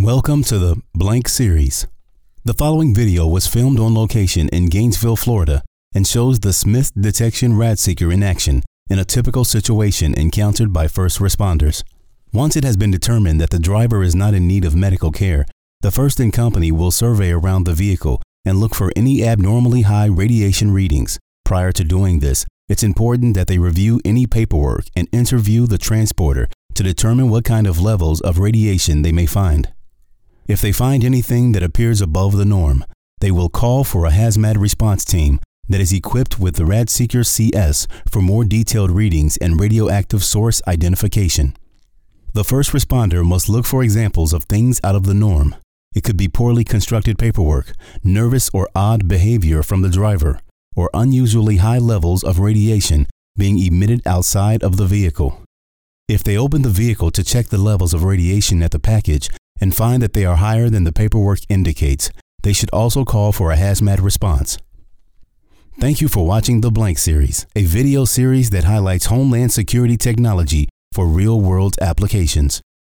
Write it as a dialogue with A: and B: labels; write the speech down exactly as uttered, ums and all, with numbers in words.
A: Welcome to the Blank Series. The following video was filmed on location in Gainesville, Florida, and shows the Smith Detection Radseeker in action in a typical situation encountered by first responders. Once it has been determined that the driver is not in need of medical care, the first in company will survey around the vehicle and look for any abnormally high radiation readings. Prior to doing this, it's important that they review any paperwork and interview the transporter to determine what kind of levels of radiation they may find. If they find anything that appears above the norm, they will call for a hazmat response team that is equipped with the Radseeker C S for more detailed readings and radioactive source identification. The first responder must look for examples of things out of the norm. It could be poorly constructed paperwork, nervous or odd behavior from the driver, or unusually high levels of radiation being emitted outside of the vehicle. If they open the vehicle to check the levels of radiation at the package and find that they are higher than the paperwork indicates, they should also call for a hazmat response. Thank you for watching the Blank Series, a video series that highlights Homeland Security technology for real-world applications.